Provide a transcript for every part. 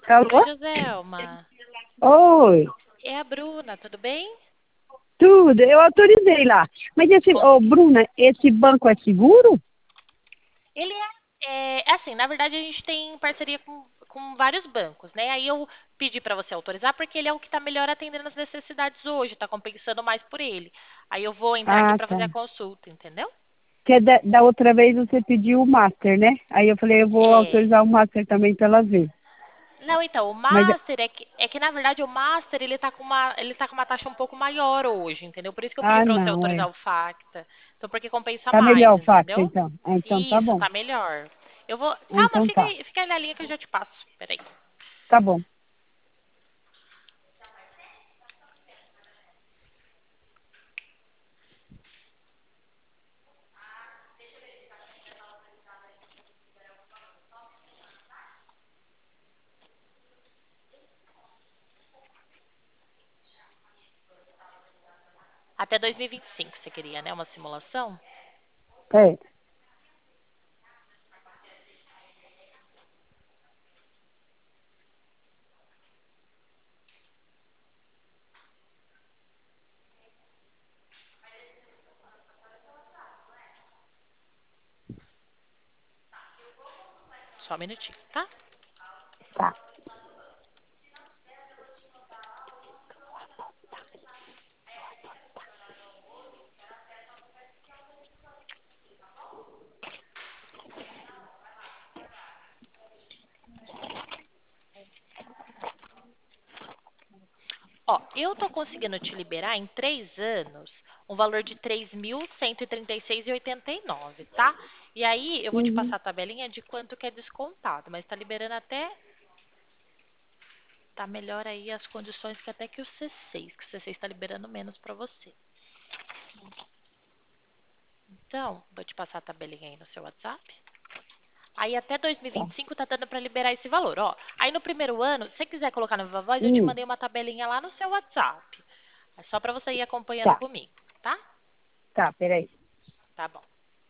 Oi, Alô? Joselma. Oi, É a Bruna, tudo bem? tudo, eu autorizei lá. Mas Conseguiu. Bruna, esse banco é seguro? Ele é assim, na verdade a gente tem parceria com vários bancos, né? Aí eu pedi para você autorizar porque ele é o que está melhor atendendo as necessidades hoje, está compensando mais por ele. Aí eu vou entrar aqui Ah, para tá. fazer a consulta, entendeu? Porque da outra vez você pediu o Master, né? Aí eu falei, eu vou É. autorizar o Master também pra ela ver. Não, então, o Mas, Master é que na verdade o Master ele tá com uma taxa um pouco maior hoje, entendeu? Por isso que eu pedi ah, para você não, é. autorizar o Facta. Então, porque compensa Tá melhor mais, o fax, entendeu? então. Ah, então tá Isso, bom. tá melhor. Eu vou. Ah, Calma, então fica tá. aí, fica aí na linha que eu já te passo. Peraí. Tá bom. Até 2025 você queria, né? Uma simulação? É, Só um minutinho, tá? tá. Ó, eu tô conseguindo te liberar em 3 anos um valor de 3.136,89, tá? E aí eu vou te Uhum, passar a tabelinha de quanto que é descontado, mas tá liberando até. Tá melhor aí as condições que até que o C6, que o C6 está liberando menos para você. Então, vou te passar a tabelinha aí no seu WhatsApp. Aí até tá. 2025 tá dando para liberar esse valor, ó. Aí no primeiro ano, se você quiser colocar no Viva Voz, eu te Hum, mandei uma tabelinha lá no seu WhatsApp. É só para você ir acompanhando tá, comigo, tá? tá, peraí. Tá bom.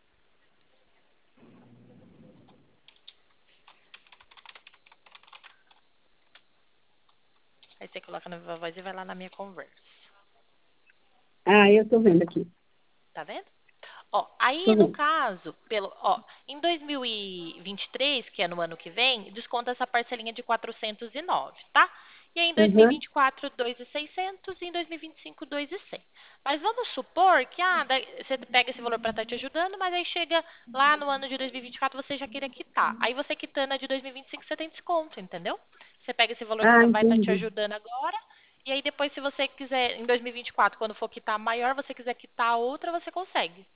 Aí você coloca no Viva Voz e vai lá na minha conversa. Ah, eu tô vendo aqui. Tá vendo? Ó, aí Tô no vendo. caso, em 2023, que é no ano que vem, desconta essa parcelinha de 409, tá? E aí em Uhum. 2024, 2.600 e em 2025, 2.100. Mas vamos supor que você pega esse valor para estar te ajudando, mas aí chega lá no ano de 2024 você já queira quitar. Aí você quitando a de 2025 você tem desconto, entendeu? Você pega esse valor que Ah, vai estar te entendi. ajudando agora e aí depois se você quiser, em 2024, quando for quitar maior, você quiser quitar a outra, você consegue.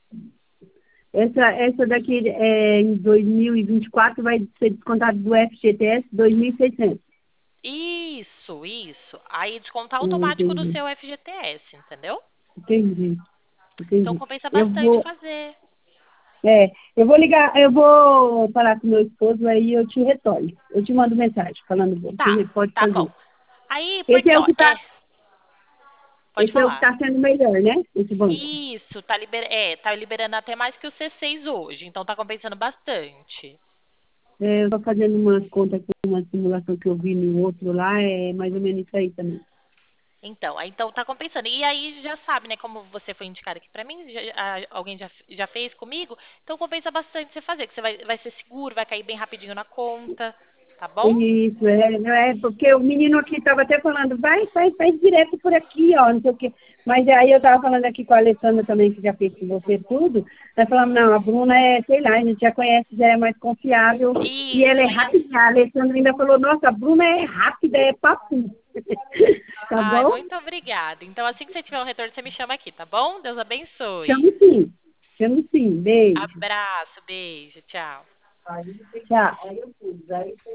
Essa daqui em 2024 vai ser descontado do FGTS 2.600. Isso. Aí descontar automático do Entendi, seu FGTS, entendeu? entendi, Então entendi. compensa Eu bastante vou, fazer. eu vou ligar, eu vou falar com meu esposo, aí eu te retorno. Eu te mando mensagem falando, Tá, você pode tá fazer. bom. Aí, Esse porque, é o ó, que tá, pode esse é o que falar. está sendo melhor, né? Esse banco. Isso, tá liberando até mais que o C6 hoje, então tá compensando bastante. É, eu estou fazendo umas contas aqui, uma simulação que eu vi no outro lá, é mais ou menos isso aí também. Então, então tá compensando. E aí já sabe, né, como você foi indicado aqui pra mim, alguém já fez comigo, então compensa bastante você fazer, que você vai ser seguro, vai cair bem rapidinho na conta, tá bom? Isso, porque o menino aqui estava até falando, faz direto por aqui, ó, não sei o quê. Mas aí eu estava falando aqui com a Alessandra também, que já fez com você tudo. Nós falamos, não, a Bruna sei lá, a gente já conhece, já é mais confiável. E ela é Isso. rápida. A Alessandra ainda falou, nossa, a Bruna é rápida, é papo. Tá Ai, bom? muito obrigada. Então, assim que você tiver um retorno, você me chama aqui, tá bom? Deus Chamo abençoe. sim. Chamo sim. Beijo. Abraço, beijo, tchau. Tchau.